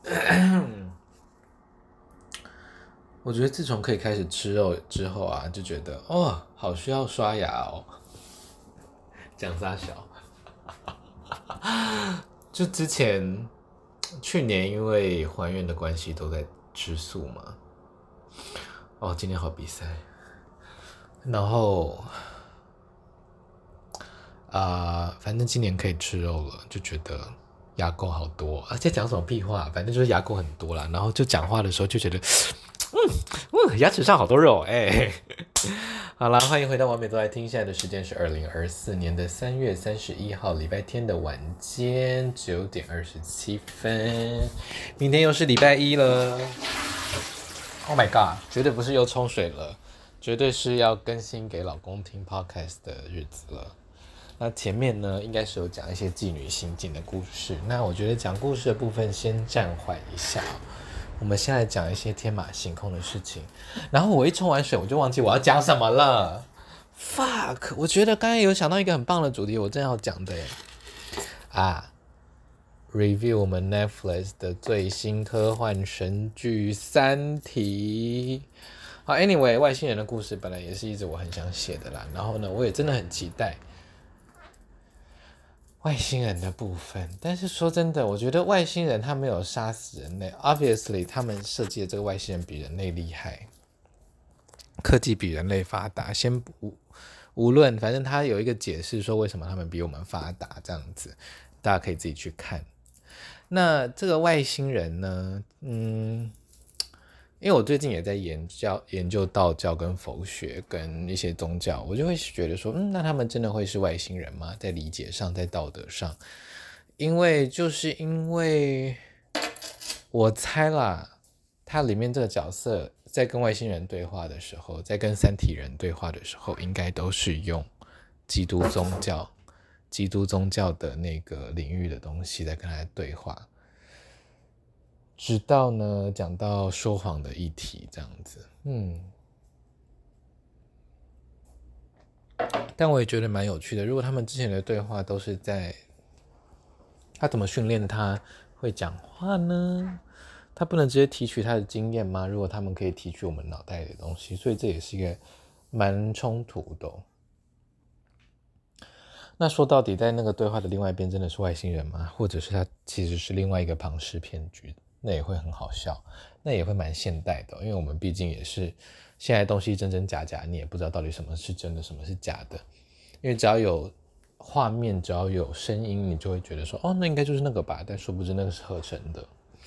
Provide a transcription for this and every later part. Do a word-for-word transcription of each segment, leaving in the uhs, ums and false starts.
我觉得自从可以开始吃肉之后啊，就觉得哦，好需要刷牙哦。讲啥小？就之前去年因为还愿的关系都在吃素嘛。哦，今天好比赛，然后啊、呃，反正今年可以吃肉了，就觉得牙垢好多，而且讲什么屁话，反正就是牙垢很多啦。然后就讲话的时候就觉得，嗯嗯，牙齿上好多肉，哎、欸。好啦，欢迎回到完美都来听，现在的时间是二零二四年的三月三十一号礼拜天的晚间九点二十七分，明天又是礼拜一了。Oh my god， 绝对不是又冲水了，绝对是要更新给老公听 podcast 的日子了。那前面呢，应该是有讲一些妓女心境的故事。那我觉得讲故事的部分先暂缓一下，我们先来讲一些天马行空的事情。然后我一冲完水，我就忘记我要讲什么了。Fuck！ 我觉得刚才有想到一个很棒的主题，我正要讲的耶啊 ，review 我们 Netflix 的最新科幻神剧《三体》。好 ，Anyway， 外星人的故事本来也是一直我很想写的啦。然后呢，我也真的很期待外星人的部分，但是说真的，我觉得外星人他没有杀死人类 ，obviously 他们设计的这个外星人比人类厉害，科技比人类发达。先不无论，反正他有一个解释说为什么他们比我们发达，这样子大家可以自己去看。那这个外星人呢，嗯。因为我最近也在研究研究道教跟佛学跟一些宗教，我就会觉得说，嗯，那他们真的会是外星人吗？在理解上，在道德上，因为就是因为我猜啦，他里面这个角色在跟外星人对话的时候，在跟三体人对话的时候，应该都是用基督宗教、基督宗教的那个领域的东西在跟他对话。直到呢讲到说谎的议题这样子，嗯，但我也觉得蛮有趣的。如果他们之前的对话都是在他怎么训练他会讲话呢？他不能直接提取他的经验吗？如果他们可以提取我们脑袋的东西，所以这也是一个蛮冲突的哦。那说到底，在那个对话的另外一边真的是外星人吗？或者是他其实是另外一个庞氏骗局？那也会很好笑，那也会蛮现代的，因为我们毕竟也是现在东西真真假假，你也不知道到底什么是真的，什么是假的。因为只要有画面，只要有声音，你就会觉得说，哦，那应该就是那个吧，但殊不知那个是合成的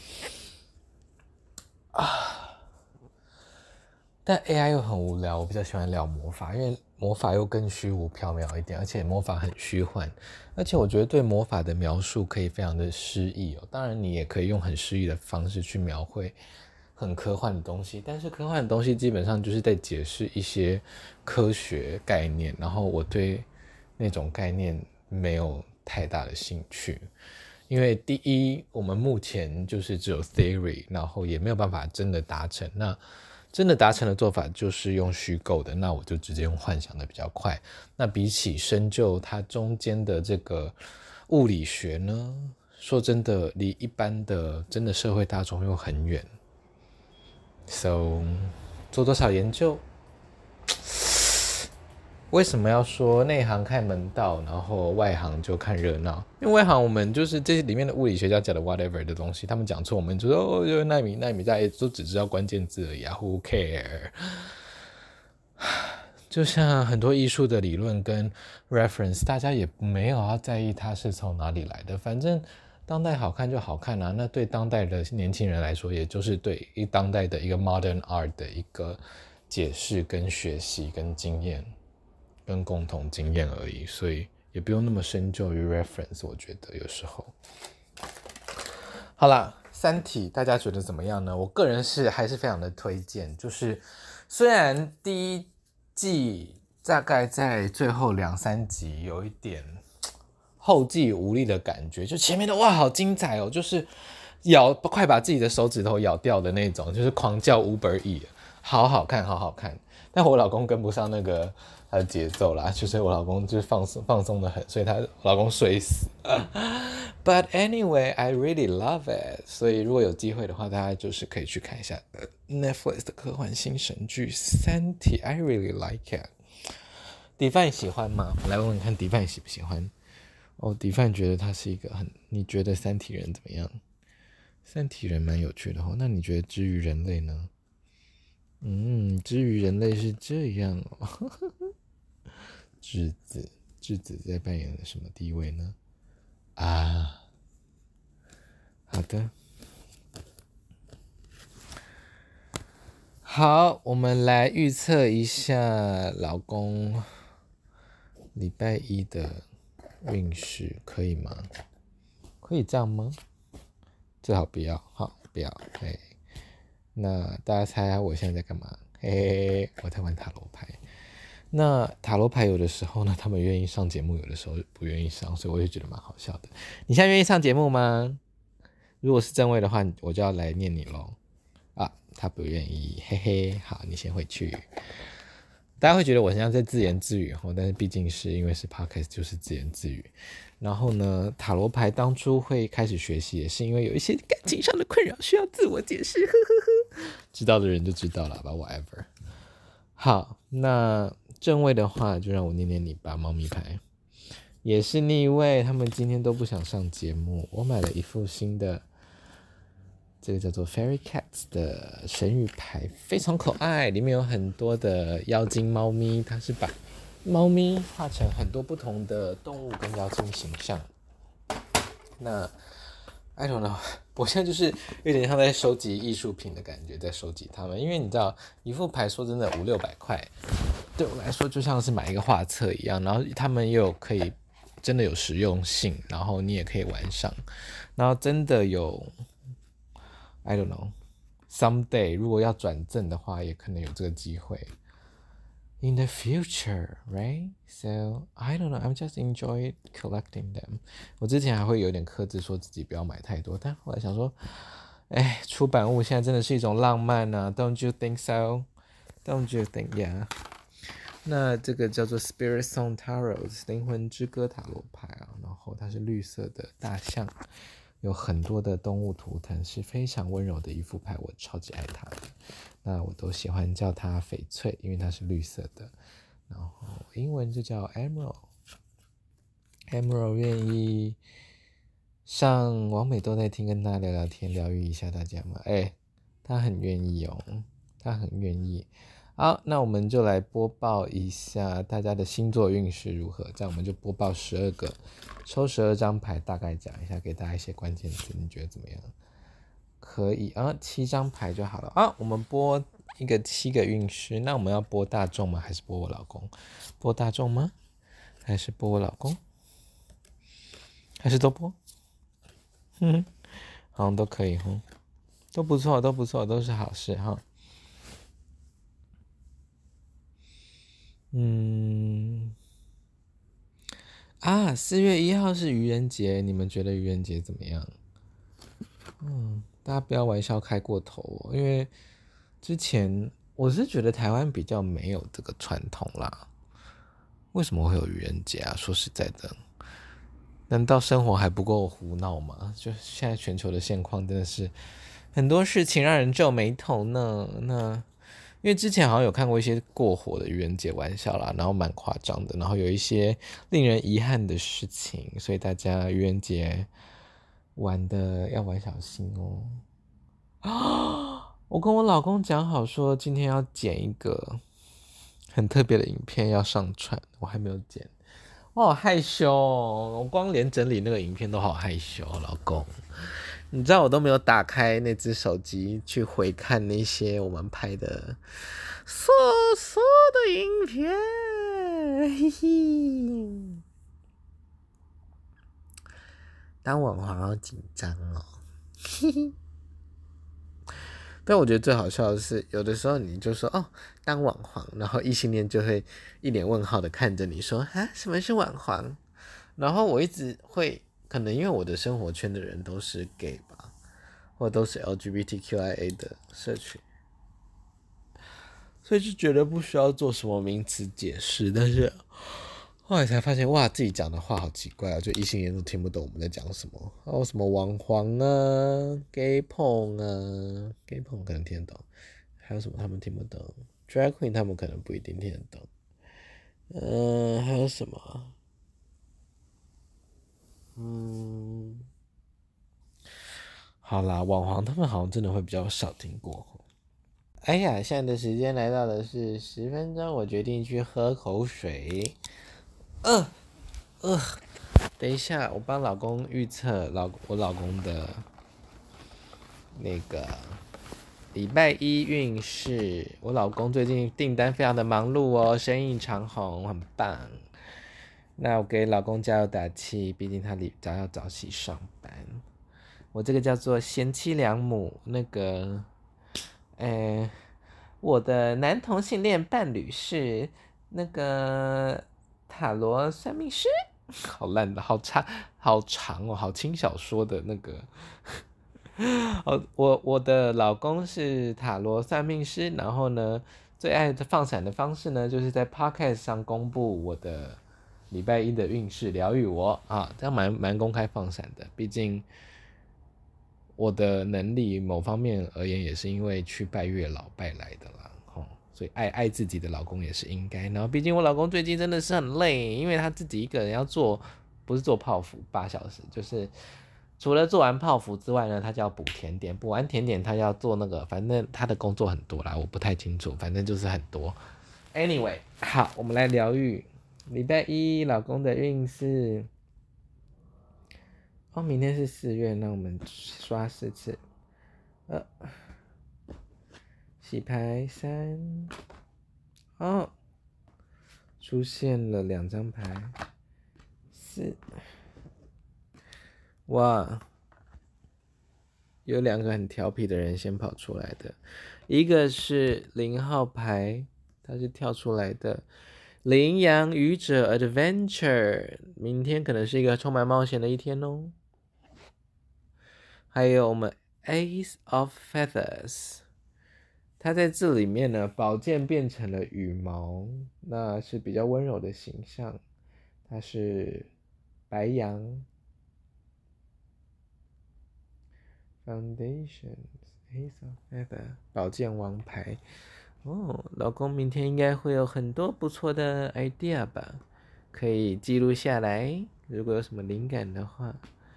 啊。但 A I 又很无聊，我比较喜欢聊魔法，因为魔法又更虚无缥缈一点，而且魔法很虚幻，而且我觉得对魔法的描述可以非常的诗意哦。当然，你也可以用很诗意的方式去描绘很科幻的东西，但是科幻的东西基本上就是在解释一些科学概念，然后我对那种概念没有太大的兴趣。因为第一，我们目前就是只有 theory， 然后也没有办法真的达成。那真的达成的做法就是用虚构的，那我就直接用幻想的比较快。那比起深究它中间的这个物理学呢，说真的，离一般的真的社会大众又很远。So， 做多少研究？为什么要说内行看门道，然后外行就看热闹？因为外行我们就是这里面的物理学家讲的 whatever 的东西，他们讲错，我们就说哦，就是奈米奈米大家都只知道关键字而已啊 ，Who care？ 就像很多艺术的理论跟 reference， 大家也没有要在意它是从哪里来的，反正当代好看就好看啊。那对当代的年轻人来说，也就是对一当代的一个 modern art 的一个解释跟学习跟经验。跟共同经验而已，所以也不用那么深究于 reference， 我觉得有时候。好啦，三体大家觉得怎么样呢？我个人是还是非常的推荐，就是虽然第一季大概在最后两三集有一点后继无力的感觉，就前面的哇好精彩哦，就是咬快把自己的手指头咬掉的那种，就是狂叫 Uber E， 好好看好好看。 但我老公跟不上那个他的节奏啦，就是我老公就是放松放松的很，所以他我老公睡死。But anyway, I really love it。所以如果有机会的话，大家就是可以去看一下 Netflix 的科幻新神剧《三体》。I really like it。迪范喜欢吗？我来问问看迪范喜不喜欢。哦，迪范觉得他是一个很，你觉得三体人怎么样？三体人蛮有趣的哦。那你觉得至于人类呢？嗯，至于人类是这样哦。质子，质子在扮演了什么地位呢？啊，好的，好，我们来预测一下老公礼拜一的运势，可以吗？可以这样吗？最好不要，好，不要。嘿，那大家猜下我现在在干嘛？嘿嘿嘿，我在玩塔罗牌。那塔罗牌有的时候呢，他们愿意上节目，有的时候不愿意上，所以我就觉得蛮好笑的。你现在愿意上节目吗？如果是正位的话，我就要来念你咯。啊，他不愿意，嘿嘿。好，你先回去。大家会觉得我现在在自言自语，但是毕竟是因为是 podcast， 就是自言自语。然后呢，塔罗牌当初会开始学习，也是因为有一些感情上的困扰需要自我解释。呵呵呵，知道的人就知道了吧 ，whatever。好，那正位的话，就让我念念你吧。猫咪牌也是逆位，他们今天都不想上节目。我买了一副新的，这个叫做 Fairy Cats 的神谕牌，非常可爱，里面有很多的妖精猫咪，它是把猫咪画成很多不同的动物跟妖精形象。那 I don't know， 我现在就是有点像在收集艺术品的感觉，在收集它们，因为你知道一副牌说真的五六百块，对我来说就像是买一个画册一样，然后他们又有可以真的有实用性，然后你也可以玩上，然后真的有 I don't know someday 如果要转正的话，也可能有这个机会。In the future, right? So I don't know. I'm just enjoy collecting them. 我之前还会有点克制，说自己不要买太多，但后来想说，哎，出版物现在真的是一种浪漫啊 ，Don't you think so? Don't you think? Yeah. 那这个叫做 Spirit Song Tarot 灵魂之歌塔罗牌啊，然后它是绿色的大象，有很多的动物图腾，是非常温柔的一副牌，我超级爱它的。那我都喜欢叫它翡翠，因为它是绿色的。然后英文就叫 Emerald。Emerald 愿意上王美都在听，跟大家聊聊天，疗愈一下大家吗？哎，他很愿意哦，他很愿意。好，那我们就来播报一下大家的星座运势如何。这样我们就播报十二个，抽十二张牌，大概讲一下，给大家一些关键词，你觉得怎么样？可以啊，七张牌就好了啊。我们播一个七个运势，那我们要播大众吗？还是播我老公？播大众吗？还是播我老公？还是都播？嗯，好像都可以哈，都不错，都不错，都是好事哈。嗯，啊，四月一号是愚人节，你们觉得愚人节怎么样？嗯，大家不要玩笑开过头哦，因为之前我是觉得台湾比较没有这个传统啦。为什么会有愚人节啊？说实在的，难道生活还不够胡闹吗？就现在全球的现况真的是很多事情让人皱眉头呢。那因为之前好像有看过一些过火的愚人节玩笑啦，然后蛮夸张的，然后有一些令人遗憾的事情，所以大家愚人节玩的要玩小心哦。啊！我跟我老公讲好说今天要剪一个很特别的影片要上传，我还没有剪，我好害羞哦，我光连整理那个影片都好害羞，老公。你知道我都没有打开那只手机去回看那些我们拍的所所的影片，嘿嘿。当网红好紧张哦，嘿嘿。但我觉得最好笑的是，有的时候你就说哦，当网黄，然后异性恋就会一脸问号的看着你说啊，什么是网黄？然后我一直会，可能因为我的生活圈的人都是 gay 吧，或都是 L G B T Q I A 的社群， 所以就觉得不需要做什么名词解释。但是后来才发现，哇，自己讲的话好奇怪啊，就异性恋都听不懂我们在讲什么。哦，什么网黄啊 gay 碰啊 gay 碰可能听得懂，还有什么他们听不懂 drag queen 他们可能不一定听得懂。嗯、呃，还有什么？嗯，好啦，网黄他们好像真的会比较少听过。哎呀，现在的时间来到的是十分钟，我决定去喝口水。呃呃，等一下，我帮老公预测老我老公的那个礼拜一运势。我老公最近订单非常的忙碌哦，生意长红，很棒。那我给老公加油打气，毕竟他礼早要早起上班。我这个叫做贤妻良母，那个，呃，我的男同性恋伴侣是那个塔罗算命师，好烂的，好长，好长哦，好轻小说的那个。哦，我我的老公是塔罗算命师，然后呢，最爱的放闪的方式呢，就是在 podcast 上公布我的礼拜一的运势，疗愈我啊，这样蛮蛮公开放闪的。毕竟我的能力某方面而言，也是因为去拜月老拜来的啦，吼，所以爱爱自己的老公也是应该。然后，毕竟我老公最近真的是很累，因为他自己一个人要做，不是做泡芙八小时，就是除了做完泡芙之外呢，他就要补甜点，补完甜点他要做那个，反正他的工作很多啦，我不太清楚，反正就是很多。Anyway， 好，我们来疗愈礼拜一老公的运势。哦，明天是四月，那我们刷四次。呃，洗牌三，哦，出现了两张牌，四，哇，有两个很调皮的人先跑出来的，一个是零号牌，它是跳出来的。羚羊愚者 Adventure， 明天可能是一个充满冒险的一天哦。还有我们 Ace of Feathers， 它在这里面呢，宝剑变成了羽毛，那是比较温柔的形象。它是白羊 Foundations Ace of Feathers， 宝剑王牌。哦，老公明天应该会有很多不错的 idea 吧，可以记录下来，如果有什么灵感的话。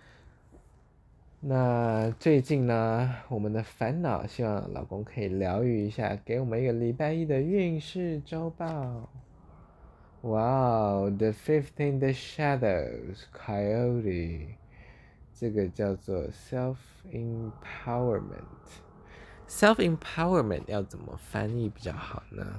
那最近呢，我们的烦恼，希望老公可以疗愈一下，给我们一个礼拜一的运势周报。哇 The Fifth in the Shadows Coyote， 这个叫做 Self Empowerment。Self Empowerment 要怎么翻译比较好呢？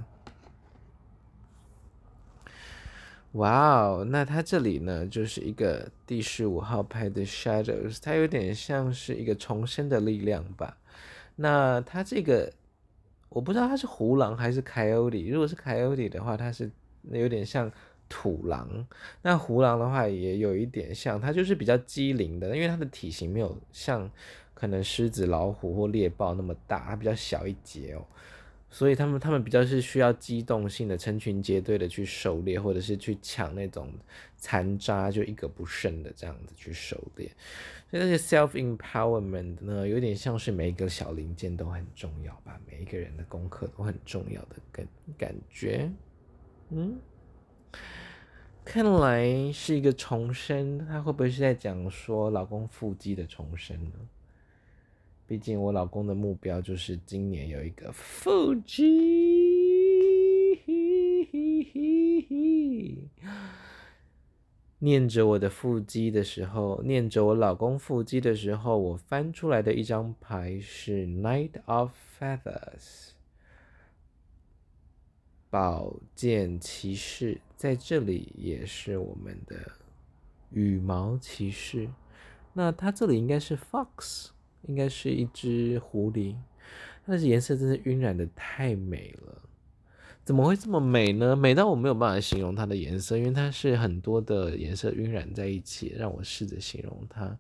哇哦，那它这里呢，就是一个第十五号牌的 Shadows， 它有点像是一个重生的力量吧。那它这个我不知道它是胡狼还是 Coyote， 如果是 Coyote 的话，它是有点像土狼。那胡狼的话也有一点像，它就是比较机灵的，因为它的体型没有像可能狮子、老虎或猎豹那么大，它比较小一截哦。所以他们他们比较是需要机动性的成群结队的去狩猎，或者是去抢那种残渣，就一个不剩的这样子去狩猎。所以那些 self empowerment 呢，有点像是每一个小零件都很重要吧，每一个人的功课都很重要的感感觉。嗯，看来是一个重生，他会不会是在讲说老公腹肌的重生呢？毕竟我老公的目标就是今年有一个腹肌，念着我的腹肌的时候，念着我老公腹肌的时候，我翻出来的一张牌是 Knight of Feathers， 宝剑骑士，在这里也是我们的羽毛骑士。那它这里应该是 Fox， 应该是一只狐狸，它的颜色真是晕染的太美了。怎么会这么美呢？美到我没有办法形容它的颜色，因为它是很多的颜色晕染在一起，让我试着形容它。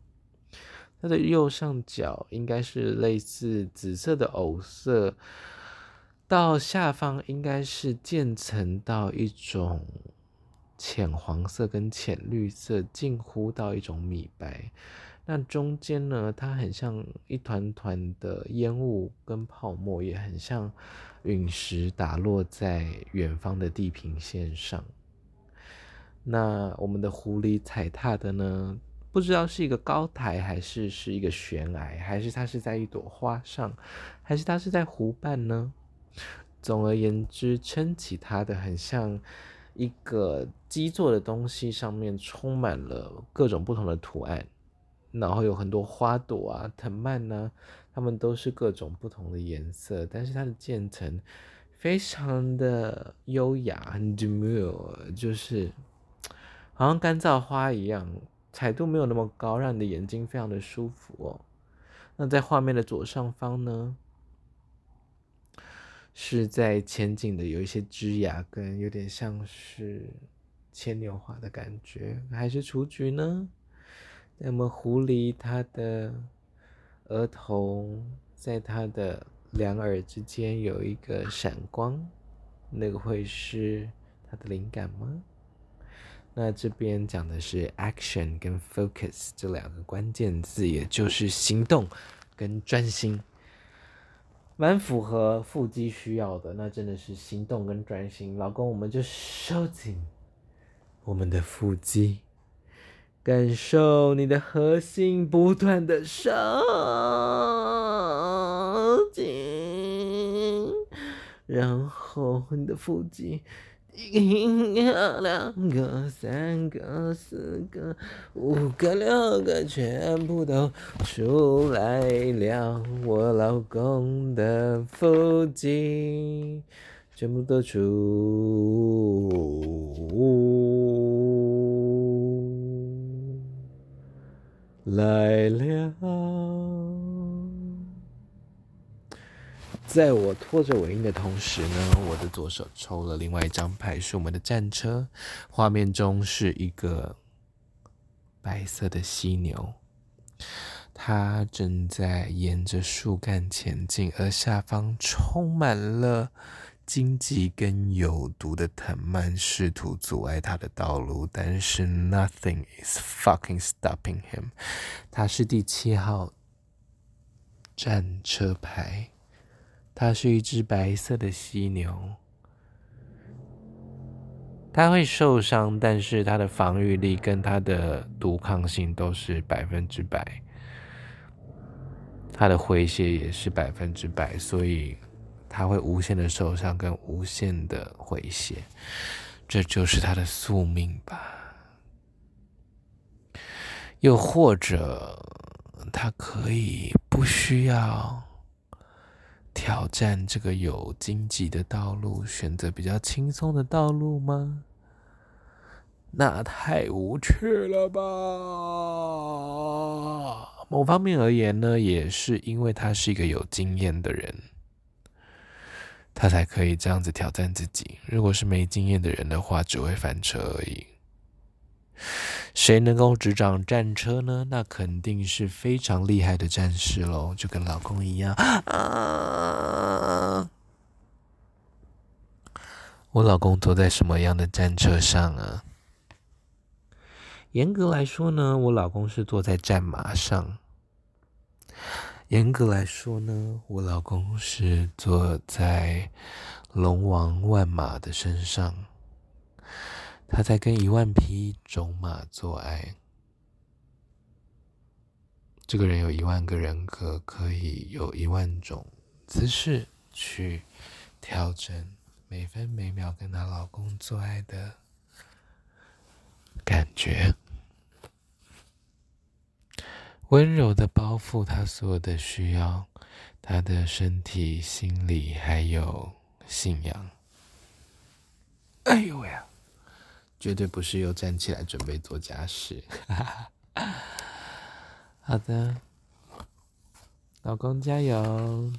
它的右上角应该是类似紫色的藕色， 到下方应该是渐层到一种浅黄色跟浅绿色，近乎到一种米白。那中间呢，它很像一团团的烟雾跟泡沫，也很像陨石打落在远方的地平线上。那我们的狐狸踩踏的呢，不知道是一个高台，还是是一个悬崖，还是它是在一朵花上，还是它是在湖畔呢？总而言之，撑起它的很像一个基座的东西，上面充满了各种不同的图案，然后有很多花朵啊、藤蔓啊，它们都是各种不同的颜色，但是它的渐层非常的优雅，很 demure， 就是好像干燥花一样，彩度没有那么高，让你的眼睛非常的舒服哦。那在画面的左上方呢，是在前景的有一些枝芽跟有点像是牵牛花的感觉，还是雏菊呢？那么狐狸它的额头在它的两耳之间有一个闪光，那个会是它的灵感吗？那这边讲的是 action 跟 focus 这两个关键字，也就是行动跟专心，蛮符合腹肌需要的。那真的是行动跟专心，老公我们就收紧我们的腹肌，感受你的核心不断的收紧，然后你的腹肌一个、两个、三个、四个、五个、六个，全部都出来了。我老公的腹肌全部都出来了。在我拖着尾音的同时呢，我的左手抽了另外一张牌，是我们的战车。画面中是一个白色的犀牛，它正在沿着树干前进，而下方充满了荆棘跟有毒的藤蔓，试图阻碍它的道路，但是 nothing is fucking stopping him。 它是第七号战车牌，它是一只白色的犀牛，它会受伤，但是它的防御力跟它的毒抗性都是百分之百，它的回血也是百分之百，所以它会无限的受伤跟无限的回血，这就是它的宿命吧。又或者它可以不需要挑战这个有荆棘的道路，选择比较轻松的道路吗？那太无趣了吧。某方面而言呢，也是因为他是一个有经验的人，他才可以这样子挑战自己。如果是没经验的人的话，只会翻车而已。谁能够执掌战车呢？那肯定是非常厉害的战士咯，就跟老公一样。啊，我老公坐在什么样的战车上啊？严格来说呢，我老公是坐在战马上。严格来说呢，我老公是坐在龙王万马的身上，他在跟一万匹种马做爱。这个人有一万个人格，可以有一万种姿势去调整每分每秒跟她老公做爱的感觉，温柔的包覆他所有的需要，他的身体、心理还有信仰。哎呦喂呀，绝对不是又站起来准备做家事。好的，老公加油，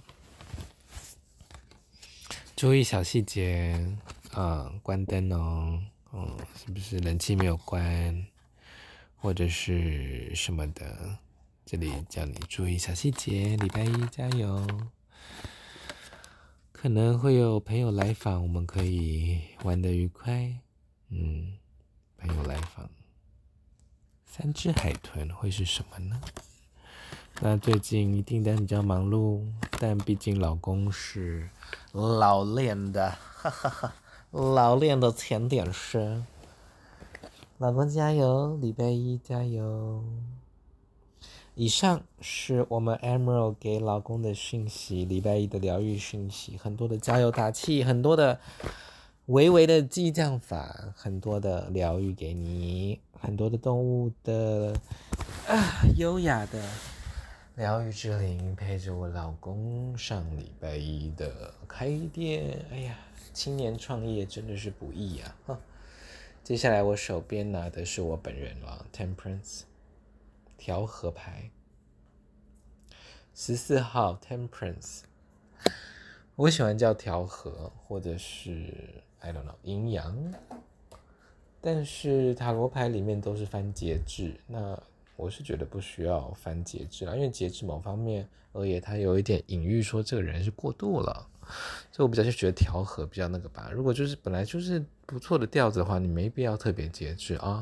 注意小细节，嗯，关灯哦，嗯，是不是冷气没有关，或者是什么的？这里叫你注意小细节，礼拜一加油。 可能会有朋友来访，我们可以玩得愉快。嗯，朋友来访，三只海豚会是什么呢？那最近订单比较忙碌，但毕竟老公是老练的，哈哈哈，老练的甜点师。老公加油，礼拜一加油。以上是我们 Emerald 给老公的讯息，礼拜一的疗愈讯息，很多的加油打气，很多的微微的激将法，很多的疗愈给你，很多的动物的啊优雅的疗愈之灵陪着我老公上礼拜一的开店。哎呀，青年创业真的是不易啊！哈，接下来我手边拿的是我本人了 ，Temperance 调和牌，十四号 Temperance， 我喜欢叫调和，或者是 I don't know 阴阳，但是塔罗牌里面都是翻节制，那我是觉得不需要翻节制啦，因为节制某方面而言，它有一点隐喻说这个人是过度了，所以我比较就觉得调和比较那个吧。如果就是本来就是不错的调子的话，你没必要特别节制啊。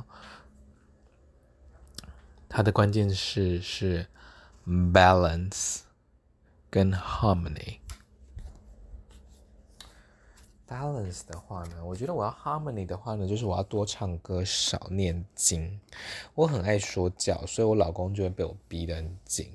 它的关键是是 balance 跟 harmony。balance 的话呢，我觉得我要 harmony 的话呢，就是我要多唱歌少念经。我很爱说教，所以我老公就会被我逼得很紧。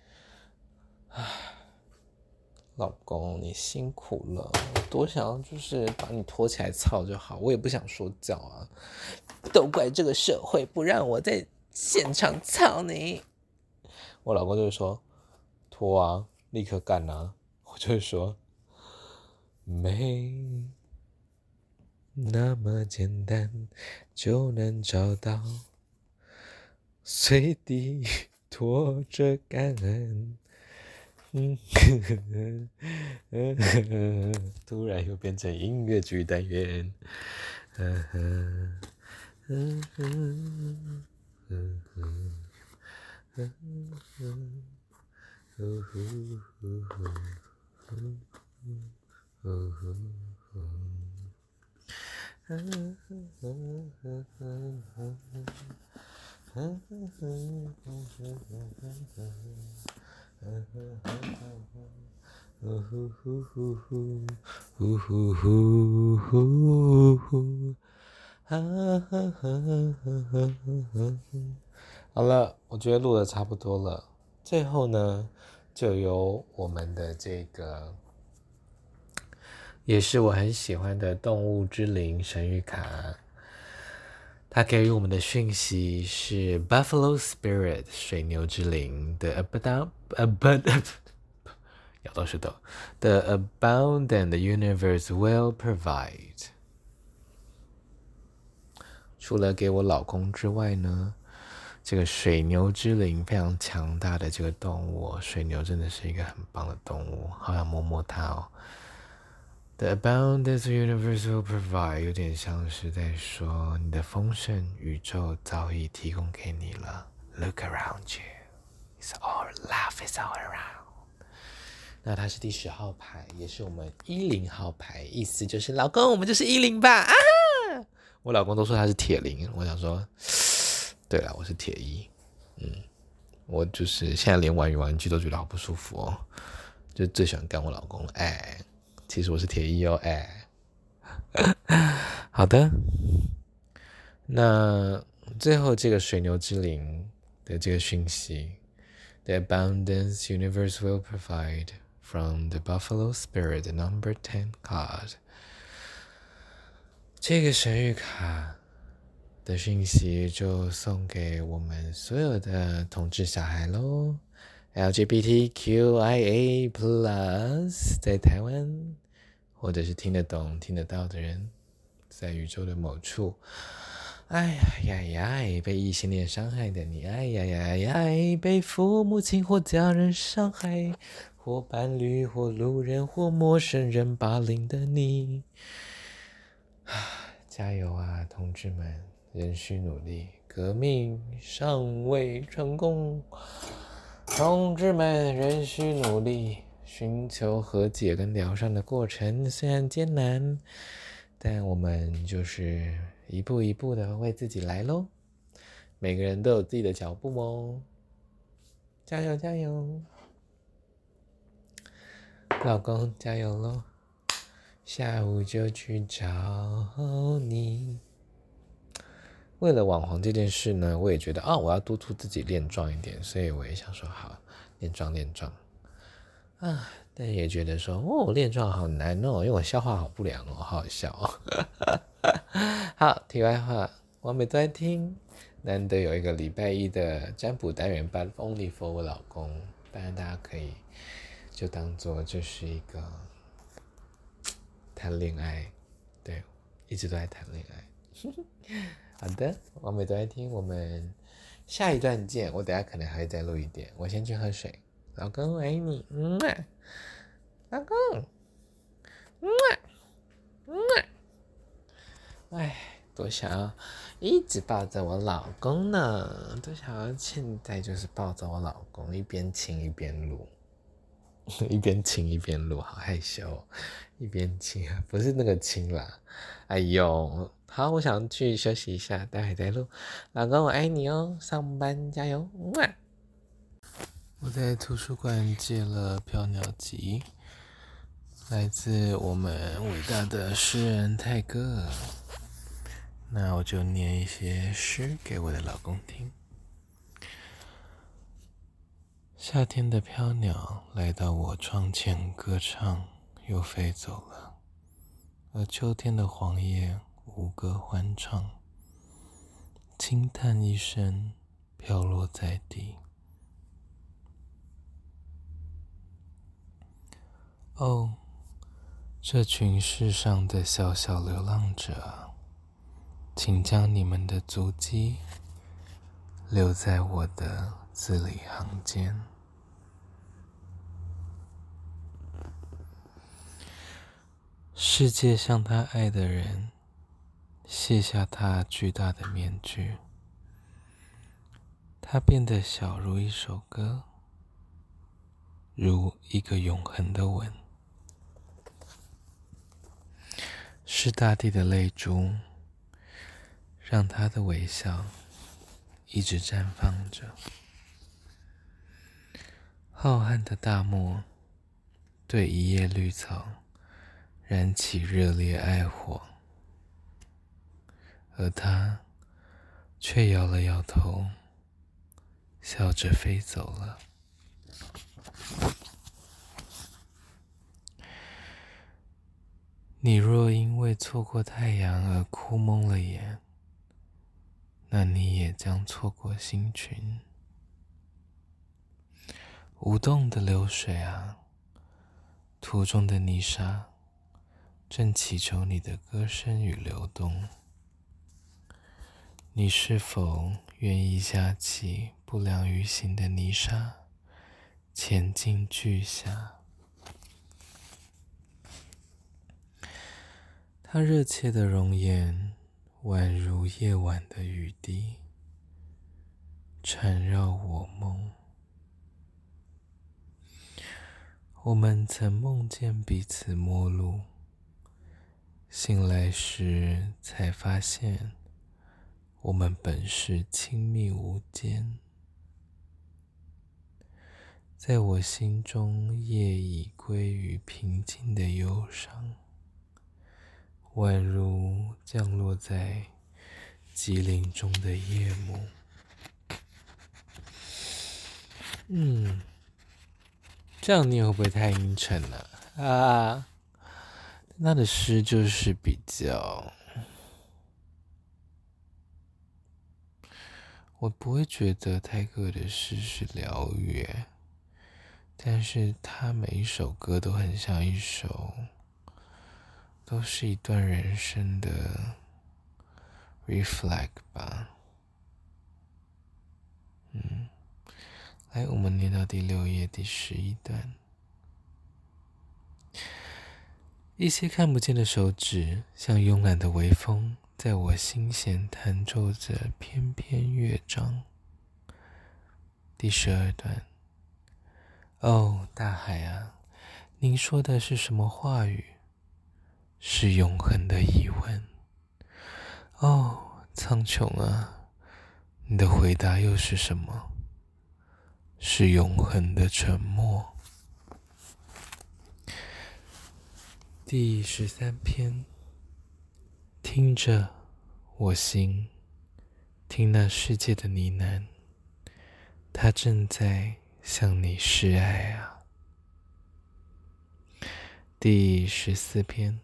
老公你辛苦了，我多想要就是把你拖起来操就好，我也不想说教啊，都怪这个社会不让我在现场操你。我老公就会说拖啊，立刻干啊，我就会说没那么简单就能找到，随地拖着感恩。嗯，突然又变成音乐剧单元。嗯哼，嗯哼，嗯哼，嗯哼，嗯哼，嗯哼，嗯哼，嗯哼，嗯哼，嗯哼，嗯哼，嗯哼，嗯哼，嗯呼呼呼呼呼呼呼呼呼，哈哈哈哈哈！好了，我觉得录的差不多了。最后呢，就由我们的这个，也是我很喜欢的动物之灵神谕卡，它给予我们的讯息是 Buffalo Spirit 水牛之灵的 Abundant Abundant 咬到舌头 The abundant universe will provide。 除了给我老公之外呢，这个水牛之灵非常强大的这个动物，水牛真的是一个很棒的动物，好想摸摸它哦。The abundant universe will provide 有点像是在说你的丰盛宇宙早已提供给你了。 Look around you, it's all love is all around。 那它是第十号牌，也是我们一零号牌，意思就是老公我们就是一零吧啊哈！我老公都说他是铁零，我想说对了，我是铁一。嗯，我就是现在连玩玩具都觉得好不舒服哦，就最喜欢干我老公哎，其实我是铁一哦哎。好的，那最后这个水牛之灵的这个讯息 The abundance universe will provide from the Buffalo Spirit number ten card。 这个神谕卡的讯息就送给我们所有的同志小孩咯， L G B T Q I A plus 在台湾或者是听得懂听得到的人，在宇宙的某处，哎呀呀呀，被异性恋伤害的你，哎呀呀呀，被父母亲或家人伤害，或伴侣或路人或陌生人霸凌的你，加油啊同志们，仍需努力，革命尚未成功，同志们仍需努力， 寻求和解跟疗伤的过程虽然艰难，但我们就是一步一步的为自己来咯。每个人都有自己的脚步哦，加油加油！老公加油咯，下午就去找你。为了网红这件事呢，我也觉得啊，我要督促自己练壮一点，所以我也想说好练壮练壮啊，但也觉得说哦练壮好难哦，因为我消化好不良哦，好好笑哦。好，题外话，我每都在听，难得有一个礼拜一的占卜单元 ，But only for 我老公，当然大家可以就当做这是一个谈恋爱，对，一直都在谈恋爱。好的，完美都在听，我们下一段见。我等下可能还会再录一点，我先去喝水。老公，我爱你，嗯啊，老公，嗯啊，嗯啊，哎，多想要一直抱着我老公呢，多想要现在就是抱着我老公，一边亲一边录，一边亲一边录，好害羞哦，一边亲啊，不是那个亲啦，哎呦。好，我想去休息一下，待会再录。老公，我爱你哦，上班加油！我在图书馆借了《飘鸟集》，来自我们伟大的诗人泰戈尔。那我就念一些诗给我的老公听。夏天的飘鸟来到我窗前歌唱，又飞走了，而秋天的黄叶无歌欢唱，轻叹一声，飘落在地。哦，这群世上的小小流浪者，请将你们的足迹留在我的字里行间。世界向他爱的人卸下他巨大的面具，他变得小如一首歌，如一个永恒的吻。是大地的泪珠，让他的微笑一直绽放着。浩瀚的大漠对一叶绿草燃起热烈爱火，而他却摇了摇头，笑着飞走了。你若因为错过太阳而哭蒙了眼，那你也将错过星群。舞动的流水啊，途中的泥沙正祈求你的歌声与流动。你是否愿意下起不良于行的泥沙，前进巨峡？他热切的容颜宛如夜晚的雨滴，缠绕我梦。我们曾梦见彼此陌路，醒来时才发现我们本是亲密无间。在我心中夜已归于平静的忧伤，宛如降落在吉林中的夜幕。嗯，这样念会不会太阴沉了啊？他的诗就是比较，我不会觉得泰戈尔的诗是疗愈，但是他每一首歌都很像一首，都是一段人生的 reflect 吧。嗯，来，我们念到第六页第十一段。一些看不见的手指，像慵懒的微风，在我心弦弹奏着翩翩乐章。第十二段。哦，大海啊， 您说的是什么话语？是永恒的疑问。哦，苍穹啊，你的回答又是什么？是永恒的沉默。第十三篇，听着，我心，听那世界的呢喃，它正在向你示爱啊。第十四篇，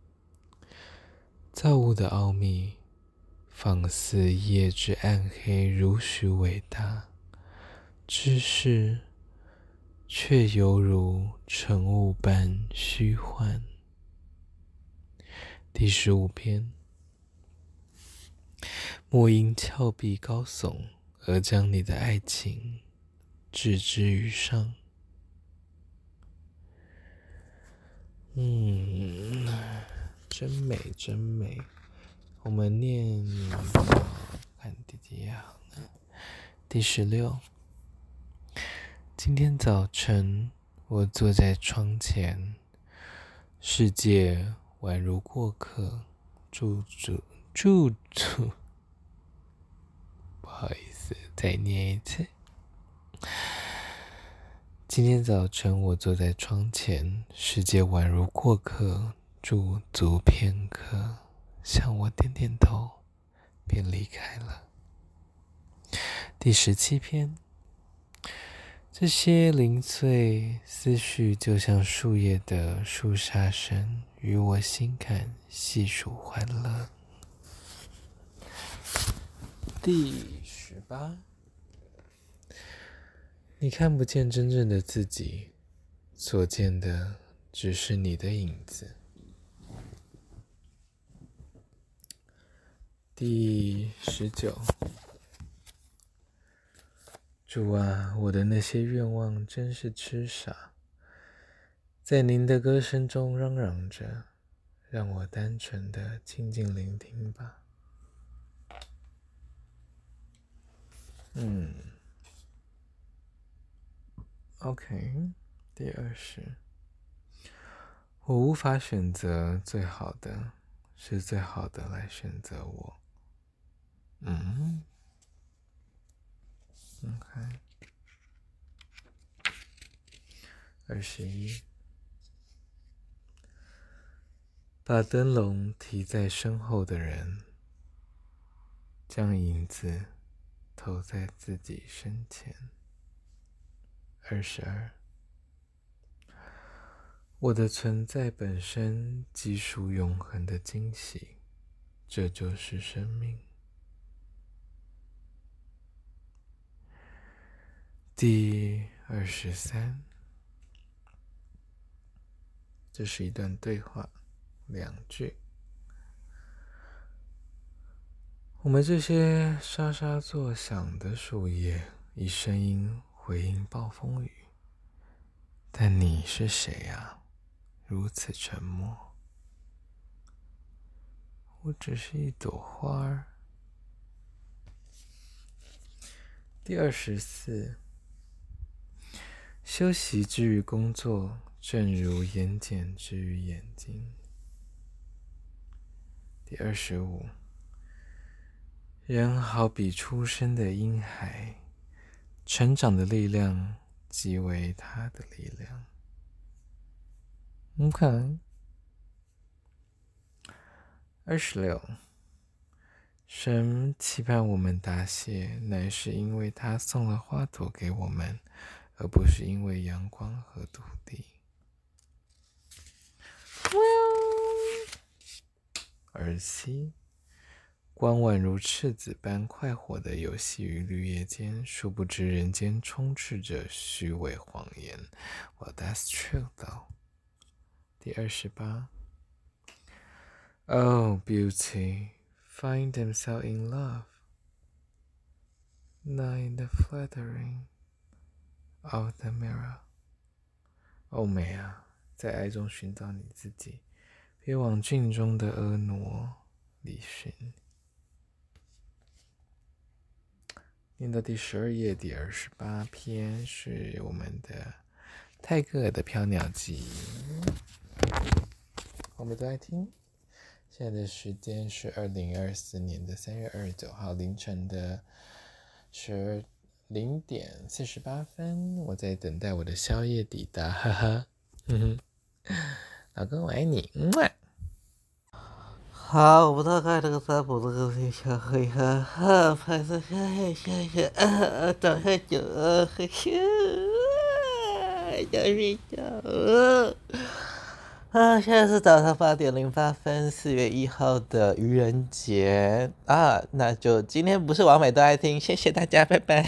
造物的奥秘，仿似夜之暗黑，如许伟大，知识却犹如晨雾般虚幻。第十五篇，莫因峭壁高耸而将你的爱情置之于上。嗯，真美，真美。我们念看第几行呢？第十六。今天早晨，我坐在窗前，世界宛如过客，驻足驻足。不好意思，再念一次。今天早晨，我坐在窗前，世界宛如过客，驻足片刻，向我点点头，便离开了。第十七篇，这些零碎思绪就像树叶的树沙声，与我心坎细数欢乐。第十八，你看不见真正的自己，所见的只是你的影子。第十九，主啊，我的那些愿望真是痴傻，在您的歌声中嚷嚷着，让我单纯的静静聆听吧。嗯 OK， 第二十，我无法选择最好的，是最好的来选择我。嗯 OK， 二十一，把灯笼提在身后的人，将影子投在自己身前。二十二，我的存在本身即属永恒的惊喜，这就是生命。第二十三，这是一段对话，两句。我们这些沙沙作响的树叶，以声音回应暴风雨。但你是谁啊？如此沉默。我只是一朵花儿。第二十四，休息之于工作，正如眼睑之于眼睛。第二十五，人好比出生的婴孩，成长的力量即为他的力量。OK。二十六，神期盼我们答谢，乃是因为他送了花朵给我们，而不是因为阳光和土地。二十七，光宛如赤子般快活地游戏于绿叶间，殊不知人间充斥着虚伪谎言。Well, that's true, though. 第二十八。Oh, beauty, find themselves in love, not in the flattering of the mirror. 哦美啊，在爱中寻找你自己，别往镜中的婀娜里寻。念到第十二页，第二十八篇是我们的泰戈尔的《飘鸟集》。 我们都在听。现在的时间是二零二四年的三月二十九号凌晨的十零点四十八分，我在等待我的宵夜抵达，哈哈，哼哼，老公我爱你，嗯。 好，我不知道该这个三浦这个是小黑哈哈，拍摄下黑下下啊，等很久啊，嘿嘿，想睡觉啊。啊，现在是早上八点零八分，四月一号的愚人节啊，那就今天不是完美都爱听，谢谢大家，拜拜。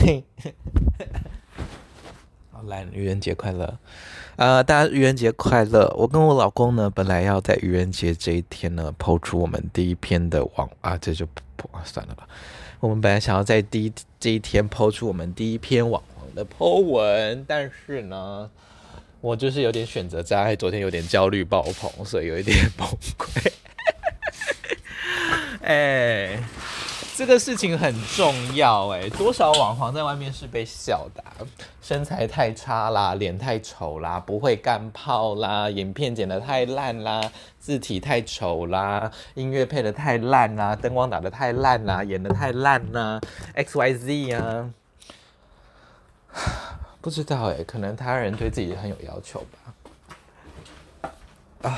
好烂，愚人节快乐！啊、呃，大家愚人节快乐！我跟我老公呢，本来要在愚人节这一天呢，po 出我们第一篇的网啊，这就啊算了吧。我们本来想要在第一这一天 po 出我们第一篇网红的 po 文，但是呢，我就是有点选择障碍，昨天有点焦虑爆棚，所以有一点崩溃。哎。这个事情很重要哎，多少网黄在外面是被笑的、啊，身材太差啦，脸太丑啦，不会干炮啦，影片剪得太烂啦，字体太丑啦，音乐配得太烂啦，灯光打得太烂啦，演得太烂啦 ，X Y Z 啊，不知道哎，可能他人对自己很有要求吧，啊。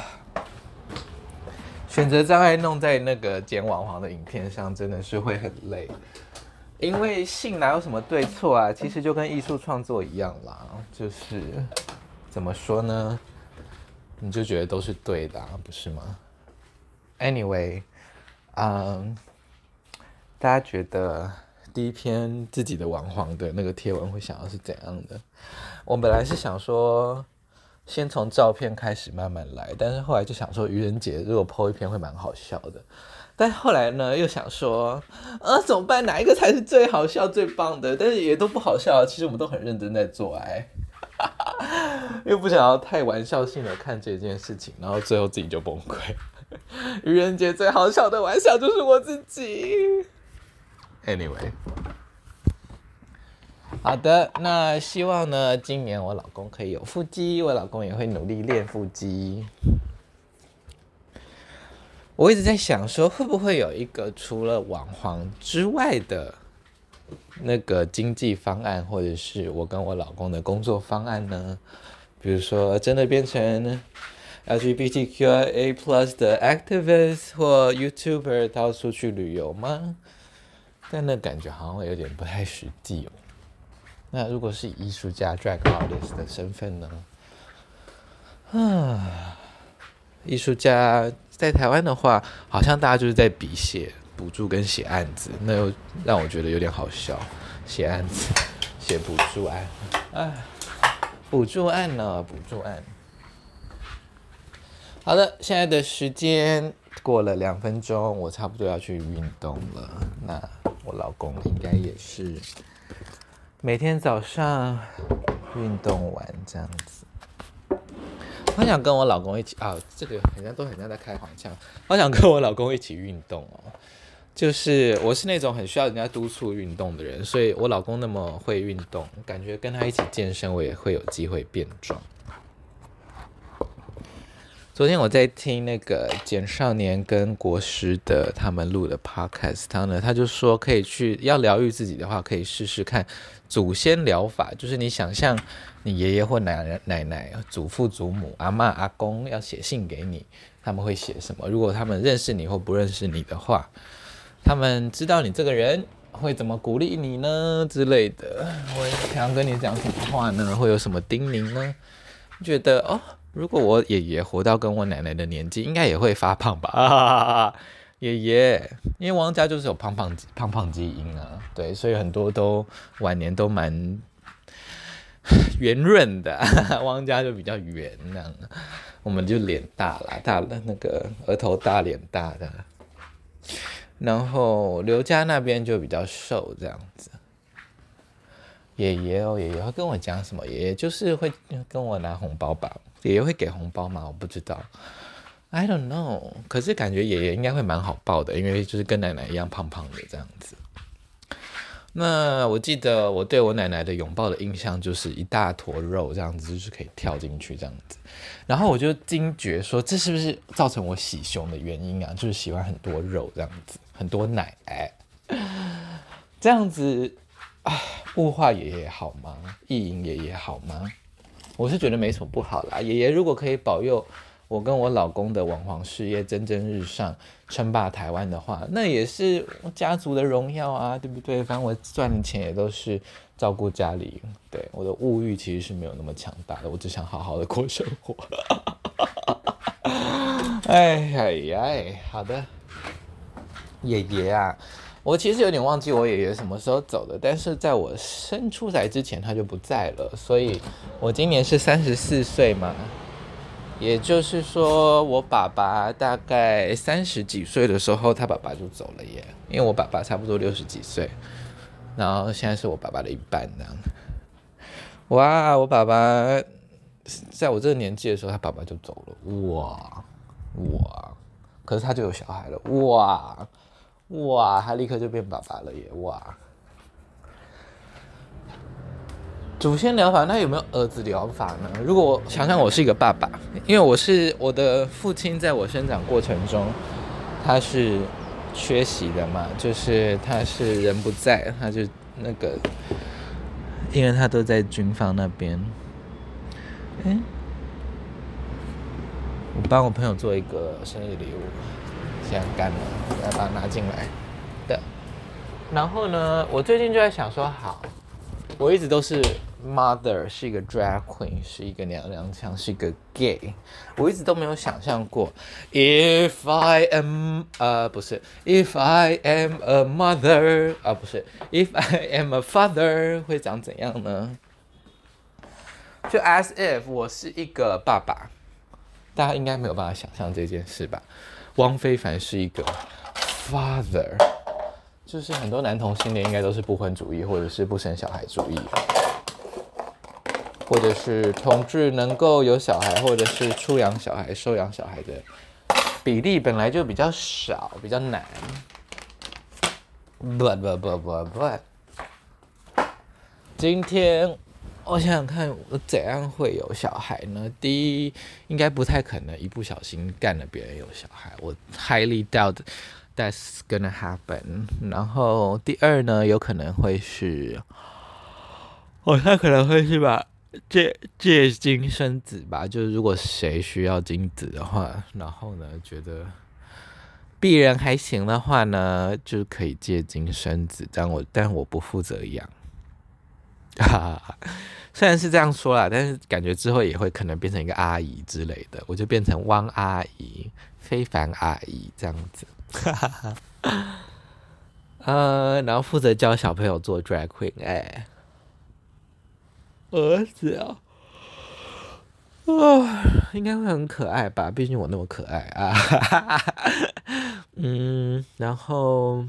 选择障碍弄在那个剪网黄的影片上，真的是会很累。因为性哪有什么对错啊？其实就跟艺术创作一样啦，就是怎么说呢？你就觉得都是对的、啊，不是吗 ？Anyway， 嗯，大家觉得第一篇自己的网黄的那个贴文会想要是怎样的？我本来是想说。先从照片开始慢慢来，但是后来就想说愚人节如果 po 一篇会蛮好笑的，但后来呢又想说，呃怎么办？哪一个才是最好笑、最棒的？但是也都不好笑，其实我们都很认真在做爱，又不想要太玩笑性的看这件事情，然后最后自己就崩溃。愚人节最好笑的玩笑就是我自己。Anyway。好的，那希望呢，今年我老公可以有腹肌，我老公也会努力练腹肌。我一直在想说，会不会有一个除了网黄之外的那个经济方案，或者是我跟我老公的工作方案呢？比如说，真的变成 L G B T Q I A plus 的 activist 或 YouTuber 到处去旅游吗？但那感觉好像有点不太实际哦。那如果是以艺术家 drag artist 的身份呢？啊，艺术家在台湾的话，好像大家就是在比写补助跟写案子，那又让我觉得有点好笑。写案子，写补助案，啊，补助案呢？补助案。好的，现在的时间过了两分钟，我差不多要去运动了。那我老公应该也是。每天早上运动完这样子，我想跟我老公一起啊，这个好像都很像在开黄腔。我想跟我老公一起运动哦，就是我是那种很需要人家督促运动的人，所以我老公那么会运动，感觉跟他一起健身，我也会有机会变壮。昨天我在听那个简少年跟国师的他们录的 podcast， 他呢他就说可以去要疗愈自己的话，可以试试看祖先疗法，就是你想象你爷爷或奶奶奶、祖父祖母、阿嬷阿公要写信给你，他们会写什么？如果他们认识你或不认识你的话，他们知道你这个人会怎么鼓励你呢之类的？会想要跟你讲什么话呢？会有什么叮咛呢？觉得哦。如果我爷爷活到跟我奶奶的年纪，应该也会发胖吧？啊、爷爷，因为汪家就是有胖胖胖胖基因啊，对，所以很多都晚年都蛮圆润的，汪家就比较圆那样，我们就脸大啦，大了那个额头大脸大的，然后刘家那边就比较瘦这样子。爷爷哦，爷爷会跟我讲什么？爷爷就是会跟我拿红包吧？爷爷会给红包吗？我不知道 ，I don't know。可是感觉爷爷应该会蛮好抱的，因为就是跟奶奶一样胖胖的这样子。 那我记得我对我奶奶的拥抱的印象就是一大坨肉这样子，就是可以跳进去这样子。然后我就惊觉说，这是不是造成我喜熊的原因啊？就是喜欢很多肉这样子，很多奶，这样子，唉，物化爷爷好吗？意淫爷爷好吗？我是觉得没什么不好啦。爷爷如果可以保佑我跟我老公的网黄事业蒸蒸日上，称霸台湾的话，那也是家族的荣耀啊，对不对？反正我赚的钱也都是照顾家里，对，我的物欲其实是没有那么强大的，我只想好好的过生活。哎呀呀，好的，爷爷啊，我其实有点忘记我爷爷什么时候走的，但是在我生出来之前他就不在了，所以我今年是三十四岁嘛。也就是说，我爸爸大概三十几岁的时候，他爸爸就走了耶。因为我爸爸差不多六十几岁，然后现在是我爸爸的一半这样。哇，我爸爸在我这个年纪的时候，他爸爸就走了，哇哇！可是他就有小孩了，哇哇！他立刻就变爸爸了耶，哇！祖先疗法，那有没有儿子疗法呢？如果我想象我是一个爸爸，因为我是我的父亲，在我生长过程中，他是缺席的嘛，就是他是人不在，他就那个，因为他都在军方那边。嗯，我帮我朋友做一个生日礼物，现在干了，我要把它拿进来的。然后呢，我最近就在想说，好，我一直都是。Mother 是一个 drag queen， 是一个娘娘腔，是一个 gay。我一直都没有想象过 ，if I am 呃不是 ，if I am a mother 啊不是 ，if I am a father 会长怎样呢？就 as if 我是一个爸爸，大家应该没有办法想象这件事吧？汪非凡是一个 father， 就是很多男同性恋应该都是不婚主义或者是不生小孩主义。或者是同志能够有小孩，或者是出养小孩、收养小孩的比例本来就比较少，比较难。不不不不不，今天我想想看，我怎样会有小孩呢？第一，应该不太可能一不小心干了别人有小孩，我 highly doubt that's gonna happen。然后第二呢，有可能会是，哦，他可能会是把。借借精生子吧，就是如果谁需要精子的话，然后呢觉得鄙人还行的话呢，就可以借精生子，但我但我不负责养。虽然是这样说啦，但是感觉之后也会可能变成一个阿姨之类的，我就变成汪阿姨、非凡阿姨这样子。呃，然后负责教小朋友做 drag queen， 哎、欸。儿子啊，哦，应该会很可爱吧？毕竟我那么可爱啊。嗯，然后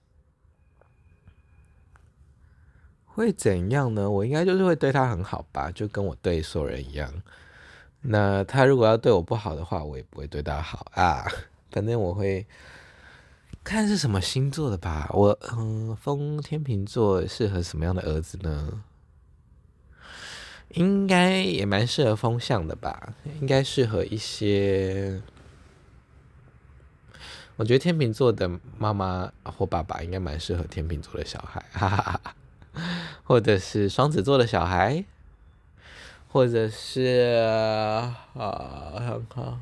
会怎样呢？我应该就是会对他很好吧，就跟我对所有人一样。那他如果要对我不好的话，我也不会对他好啊。反正我会看是什么星座的吧。我嗯，风天秤座适合什么样的儿子呢？应该也蛮适合风象的吧，应该适合一些。我觉得天秤座的妈妈或爸爸应该蛮适合天秤座的小孩，哈哈哈，或者是双子座的小孩，或者是啊，看看，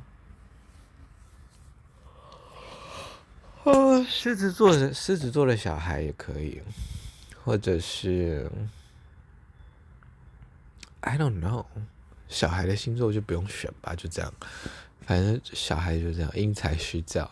啊，狮子座的狮子座的小孩也可以，或者是。I don't know， 小孩的星座就不用选吧，就这样，反正小孩就这样，因材施教。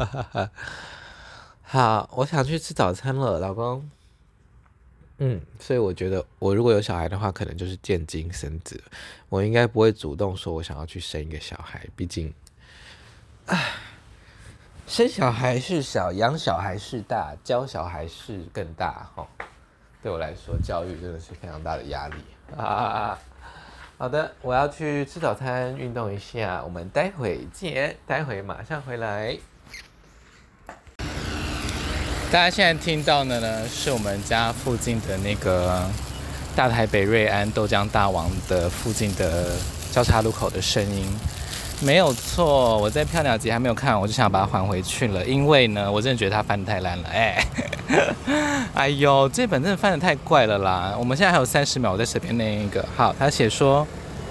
好，我想去吃早餐了，老公。嗯，所以我觉得我如果有小孩的话，可能就是见精生子，我应该不会主动说我想要去生一个小孩，毕竟，唉，生小孩是小，养小孩是大，教小孩是更大哈。对我来说，教育真的是非常大的压力。啊，好的，我要去吃早餐，运动一下，我们待会见，待会马上回来。 大家现在听到的呢，是我们家附近的那个大台北瑞安豆浆大王的附近的交叉路口的声音。没有错，我在漂亮集还没有看完，我就想把它还回去了，因为呢，我真的觉得它翻得太烂了，哎，哎呦，这本真的翻得太怪了啦！我们现在还有三十秒，我在随便念一个。好，他写说，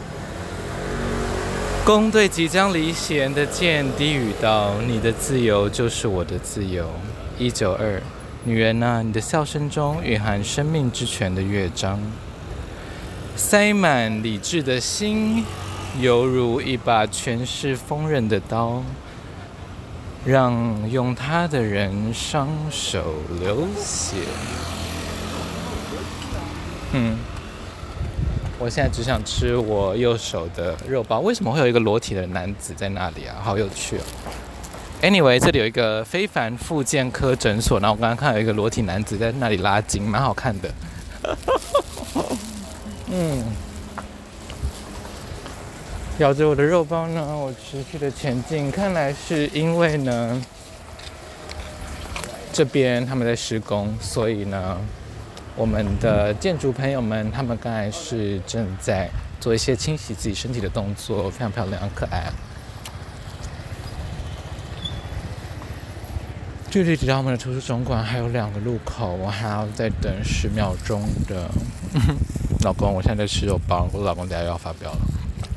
公对即将离弦的箭低语道：“你的自由就是我的自由。”一九二，女人啊，你的笑声中蕴含生命之泉的乐章，塞满理智的心。犹如一把全是锋刃的刀，让用它的人双手流血。嗯，我现在只想吃我右手的肉包。为什么会有一个裸体的男子在那里啊？好有趣哦。Anyway， 这里有一个非凡复健科诊所，然后我刚刚看到有一个裸体男子在那里拉筋，蛮好看的。嗯。咬着我的肉包呢，我持续的前进。看来是因为呢，这边他们在施工，所以呢，我们的建筑朋友们他们刚才是正在做一些清洗自己身体的动作，非常漂亮，可爱。距离离到我们的图书总馆还有两个路口，我还要再等十秒钟的。老公，我现在在吃肉包，我老公等下又要发飙了。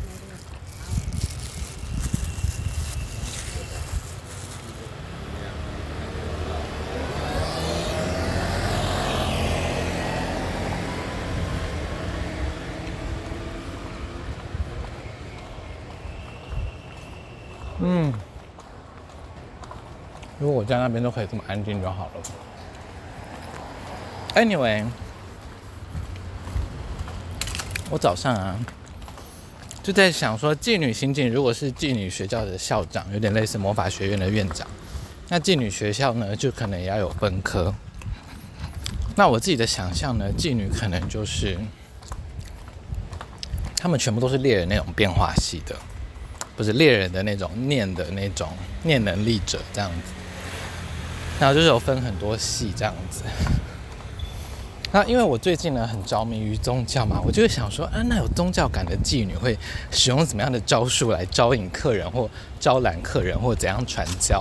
嗯，如果我家那边都可以这么安静就好了。Anyway， 我早上啊就在想说，妓女刑警如果是妓女学校的校长，有点类似魔法学院的院长，那妓女学校呢就可能也要有分科。那我自己的想象呢，妓女可能就是他们全部都是猎人那种变化系的。不是猎人的那种念的那种念能力者这样子，然后就是有分很多系这样子。那因为我最近呢很着迷于宗教嘛，我就会想说，啊，那有宗教感的妓女会使用怎么样的招数来招引客人或招揽客人，或怎样传教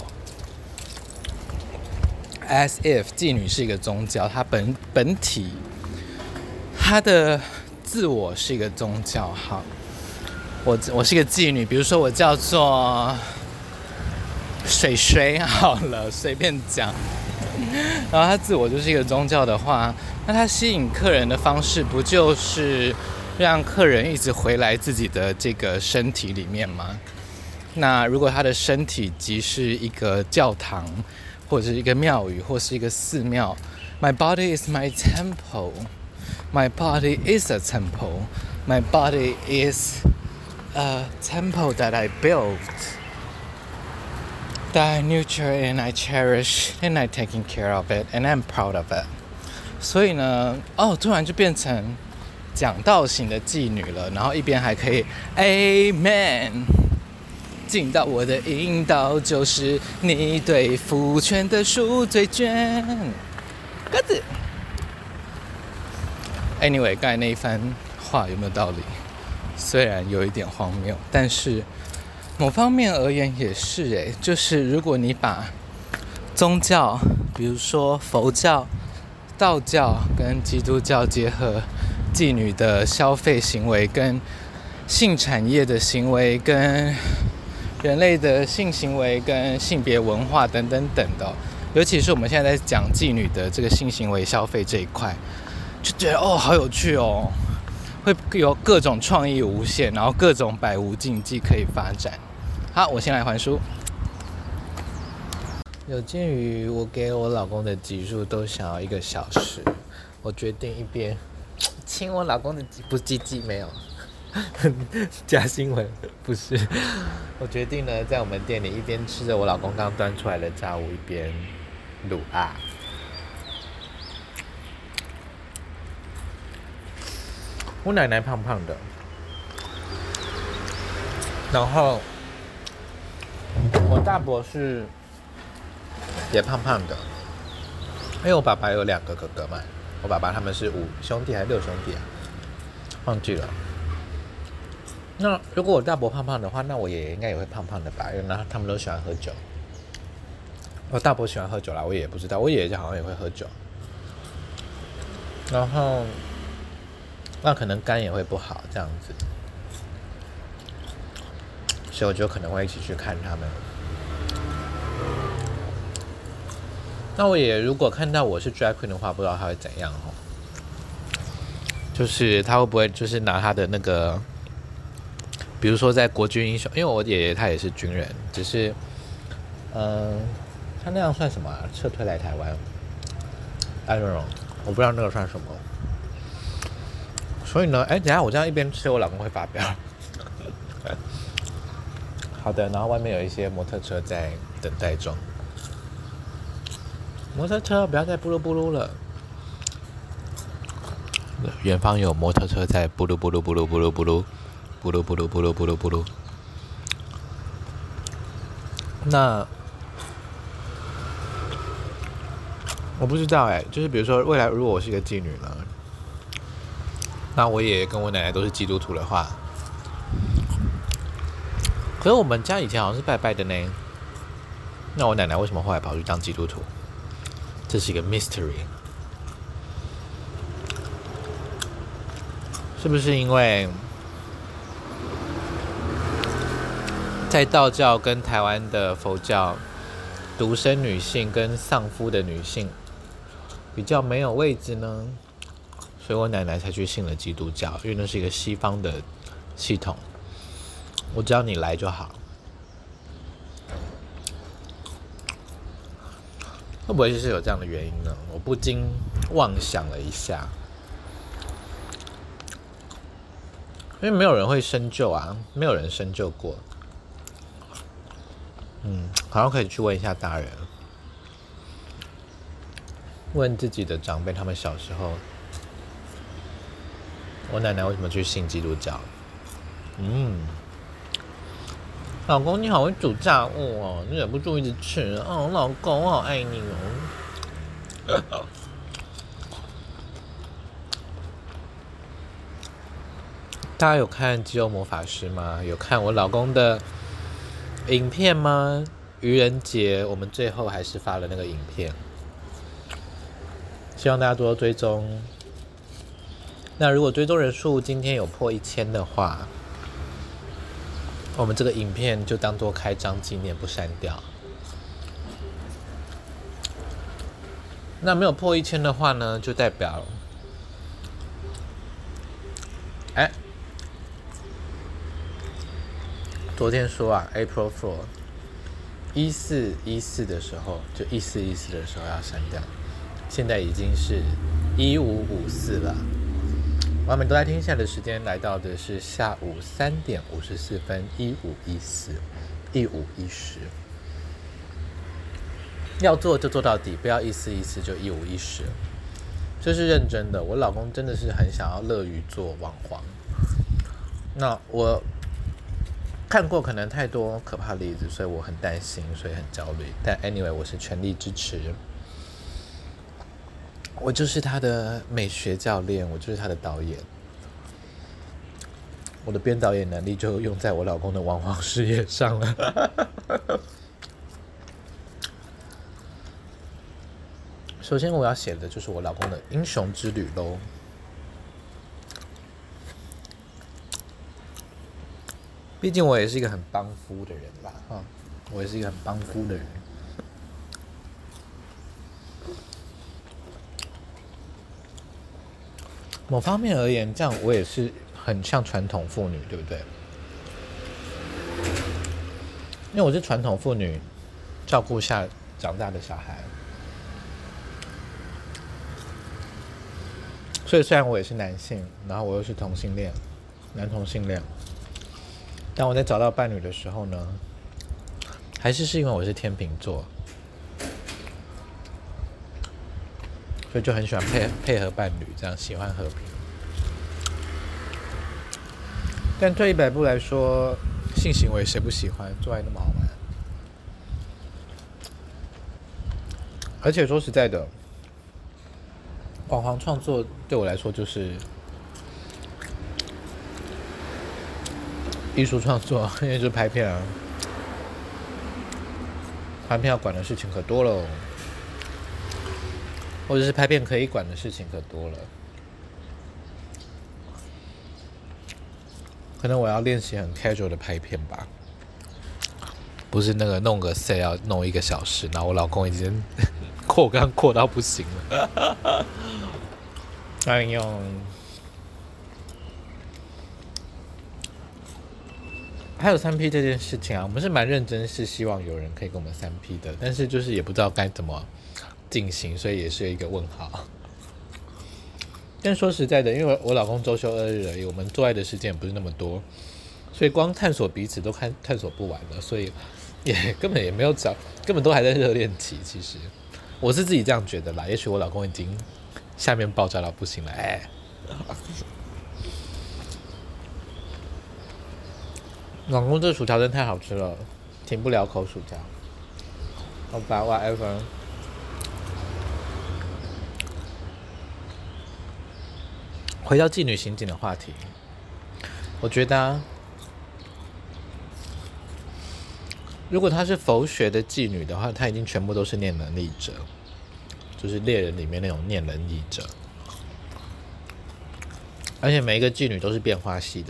？As if 妓女是一个宗教，它本本体，它的自我是一个宗教，哈。我我是个妓女，比如说我叫做水水好了，随便讲。然后他自我就是一个宗教的话，那他吸引客人的方式不就是让客人一直回来自己的这个身体里面吗？那如果他的身体即是一个教堂，或者是一个庙宇，或是一个寺庙 ，My body is my temple. My body is a temple. My body is.A temple that I built, that I nurture and I cherish, and I taking care of it, and I'm proud of it. 所以呢，哦，突然就变成讲道型的妓女了，然后一边还可以 Amen， 进到我的引导就是你对父权的赎罪券。鸽子。Anyway， 刚才那一番话有没有道理？虽然有一点荒谬，但是某方面而言也是诶，就是如果你把宗教，比如说佛教、道教跟基督教结合，妓女的消费行为跟性产业的行为跟人类的性行为跟性别文化等等等的，尤其是我们现在在讲妓女的这个性行为消费这一块，就觉得哦好有趣哦。会有各种创意无限，然后各种百无禁忌可以发展。好，我先来还书。有鉴于我给我老公的集数都想要一个小时，我决定一边亲我老公的鸡，不鸡鸡没有，假新闻不是。我决定呢，在我们店里一边吃着我老公刚端出来的炸物，一边卤啊。我奶奶胖胖的，然后我大伯是也胖胖的， 为我爸爸有两个哥哥嘛，我爸爸他们是五兄弟还是六兄弟啊？忘记了。那如果我大伯胖胖的话，那我爷爷应该也会胖胖的吧？因为他们都喜欢喝酒。我大伯喜欢喝酒啦，我爷爷不知道，我爷爷好像也会喝酒。然后，那可能肝也会不好这样子，所以我就可能会一起去看他们。那我也如果看到我是 drag queen 的话，不知道他会怎样哦。就是他会不会就是拿他的那个，比如说在国军英雄，因为我爷爷他也是军人，只是，嗯、呃，他那样算什么啊？撤退来台湾 ，I don't know， 我不知道那个算什么。所以呢，哎，等一下我这样一边吃，我老公会发飙。好的，然后外面有一些摩托车在等待中。摩托车不要再布噜布噜了。远方有摩托车在布噜布噜布噜布噜布噜布噜布噜布噜布噜布噜。那我不知道哎，就是比如说未来如果我是一个妓女呢，那我爷爷跟我奶奶都是基督徒的话，可是我们家以前好像是拜拜的呢。那我奶奶为什么后来跑去当基督徒？这是一个 mystery， 是不是因为在道教跟台湾的佛教，独生女性跟丧夫的女性比较没有位置呢？所以我奶奶才去信了基督教，因为那是一个西方的系统，我只要你来就好。会不会是有这样的原因呢？我不禁妄想了一下，因为没有人会深究啊，没有人深究过。嗯，好像可以去问一下大人，问自己的长辈，他们小时候，我奶奶为什么去信基督教？嗯。老公，你好会煮炸物哦，你忍不住一直吃哦。老公，我好爱你哦。大家有看《肌肉魔法师》吗？有看我老公的影片吗？愚人节我们最后还是发了那个影片，希望大家多多追踪。那如果追踪人数今天有破一千的话，我们这个影片就当作开张纪念，不删掉。那没有破一千的话呢，就代表，哎，昨天说啊 ，April Fool， 一四一四的时候，就一四一四的时候要删掉，现在已经是一五五四了。我们都在听，现在的时间来到的是下午三点五十四分，一五一四，一五一十。要做就做到底，不要一四一四就一五一十，这是认真的。我老公真的是很想要乐于做网黄。那我看过可能太多可怕的例子，所以我很担心，所以很焦虑。但 anyway， 我是全力支持。我就是他的美学教练，我就是他的导演。我的编导演能力就用在我老公的网黄事业上了。首先我要写的就是我老公的英雄之旅咯。毕竟我也是一个很帮夫的人吧，哈，我也是一个很帮夫的人。某方面而言，这样我也是很像传统妇女，对不对？因为我是传统妇女，照顾下长大的小孩，所以虽然我也是男性，然后我又是同性恋，男同性恋，但我在找到伴侣的时候呢，还是是因为我是天秤座，所以就很喜欢配配合伴侣，这样喜欢和平。但退一百步来说，性行为谁不喜欢？做爱那么好玩。而且说实在的， 网黄创作对我来说就是艺术创作，因为就是拍片啊，拍片要管的事情可多了，或者是拍片可以管的事情可多了。可能我要练习很 casual 的拍片吧，不是那个弄个 set 要弄一个小时，然后我老公已经扩缸扩到不行了。哎呦，还有三 P 这件事情啊，我们是蛮认真，是希望有人可以跟我们三 P 的，但是就是也不知道该怎么进行，所以也是一个问号。但说实在的，因为我老公周休二日而已，我们做爱的时间也不是那么多，所以光探索彼此都看探索不完了，所以也根本也没有找，根本都还在热恋期。其实我是自己这样觉得啦，也许我老公已经下面爆炸到不行了，哎。老公，这薯条真太好吃了，停不了口薯条。好吧 ，whatever。回到妓女刑警的话题，我觉得、啊，如果她是佛学的妓女的话，她已经全部都是念能力者，就是猎人里面那种念能力者，而且每一个妓女都是变化系的，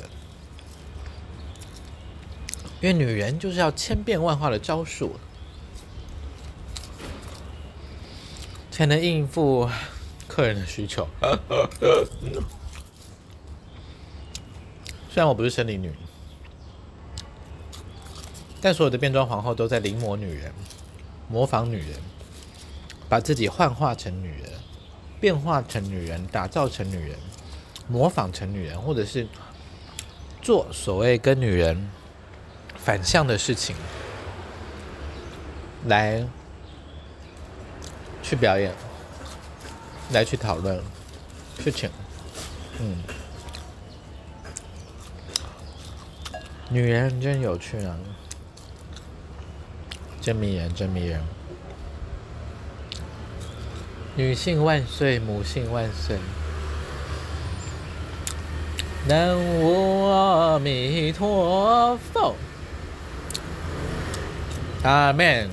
因为女人就是要千变万化的招数，才能应付客人的需求。虽然我不是生理女，但所有的变装皇后都在临摹女人，模仿女人，把自己幻化成女人，变化成女人，打造成女人，模仿成女人，或者是做所谓跟女人反向的事情，来去表演，来去讨论事情。嗯。女人真有趣啊，真迷人，真迷人。女性万岁，母性万岁。南无阿弥陀佛，阿门。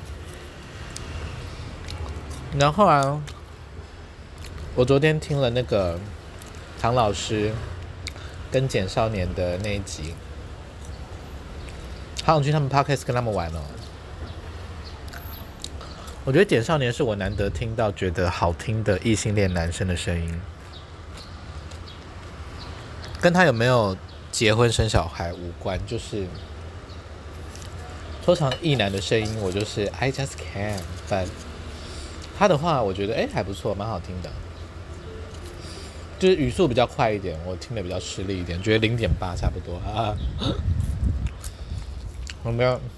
然后啊，我昨天听了那个唐老师跟简少年的那一集。好想去他们 podcast 跟他们玩哦。我觉得简少年是我难得听到觉得好听的异性恋男生的声音，跟他有没有结婚生小孩无关，就是通常异男的声音我就是 I just can't， 但他的话我觉得哎还不错，蛮好听的，就是语速比较快一点，我听得比较吃力一点，觉得零点八差不多啊。有没有？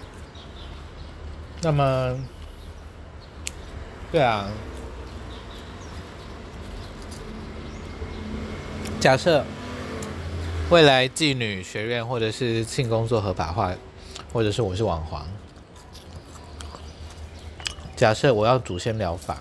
那么，对啊，假设未来妓女学院或者是性工作合法化，或者是我是网黄，假设我要祖先疗法，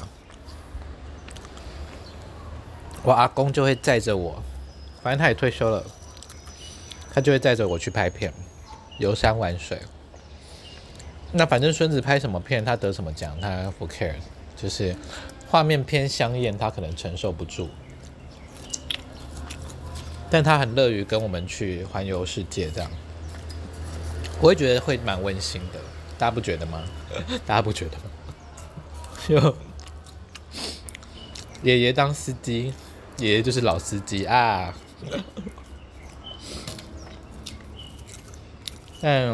我阿公就会载着我，反正他也退休了，他就会载着我去拍片。游山玩水，那反正孙子拍什么片，他得什么奖，他不 care， 就是画面偏香艳，他可能承受不住，但他很乐于跟我们去环游世界，这样，我会觉得会蛮温馨的，大家不觉得吗？大家不觉得吗？就爷爷当司机，爷爷就是老司机啊。但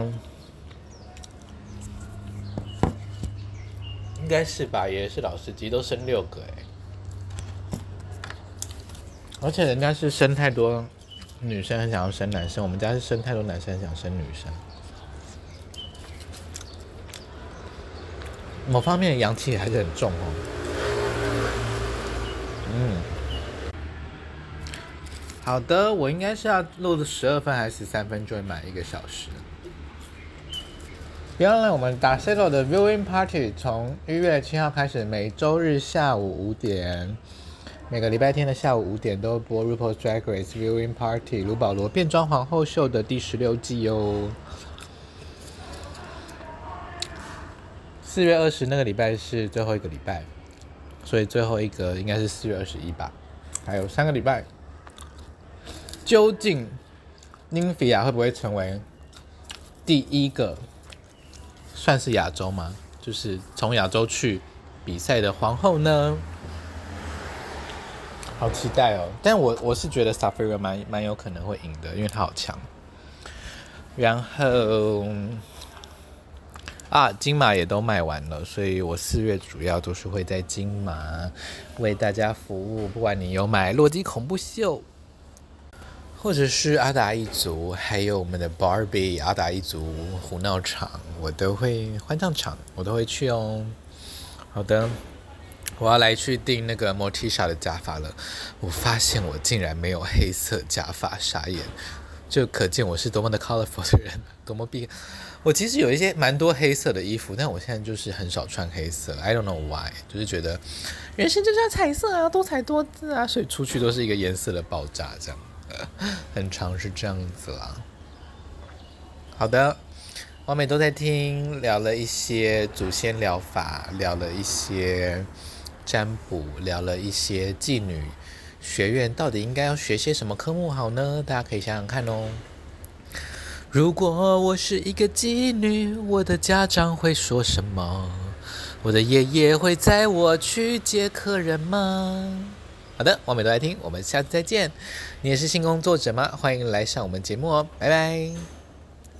应该是吧，爷爷是老司机，都生六个哎，而且人家是生太多女生，很想要生男生，我们家是生太多男生，很想生女生。某方面阳气还是很重哦。嗯，好的，我应该是要录的十二分还是十三分就会满一个小时。别忘了，我们打 Settle 的 Viewing Party 从一月七号开始，每周日下午五点， 每个礼拜天的下午五点都播 RuPaul's Drag Race Viewing Party 卢保罗变装皇后秀的第十六季哦。四月二十那个礼拜是最后一个礼拜，所以最后一个应该是四月二十一吧，还有三个礼拜。究竟 Nymphia 会不会成为第一个算是亚洲吗？就是从亚洲去比赛的皇后呢？好期待哦！但我我是觉得 Sapphira 蛮蛮有可能会赢的，因为她好强。然后啊，金马也都卖完了，所以我四月主要都是会在金马为大家服务。不管你有买洛基恐怖秀，或者是阿达一族，还有我们的 Barbie 阿达一族胡闹场，我都会欢唱场，我都会去哦。好的。我要来去订那个 Morticia 的假发了，我发现我竟然没有黑色假发，傻眼，就可见我是多么的 colorful 的人，多么避。我其实有一些蛮多黑色的衣服，但我现在就是很少穿黑色 ，I don't know why， 就是觉得人生就是要彩色啊，多彩多姿啊，所以出去都是一个颜色的爆炸，这样，呃、很常是这样子啦。好的。完美都在听，聊了一些祖先疗法，聊了一些占卜，聊了一些妓女学院到底应该要学些什么科目好呢？大家可以想想看哦。如果我是一个妓女，我的家长会说什么？我的爷爷会载我去接客人吗？好的，完美都在听，我们下次再见。你也是性工作者吗？欢迎来上我们节目哦，拜拜。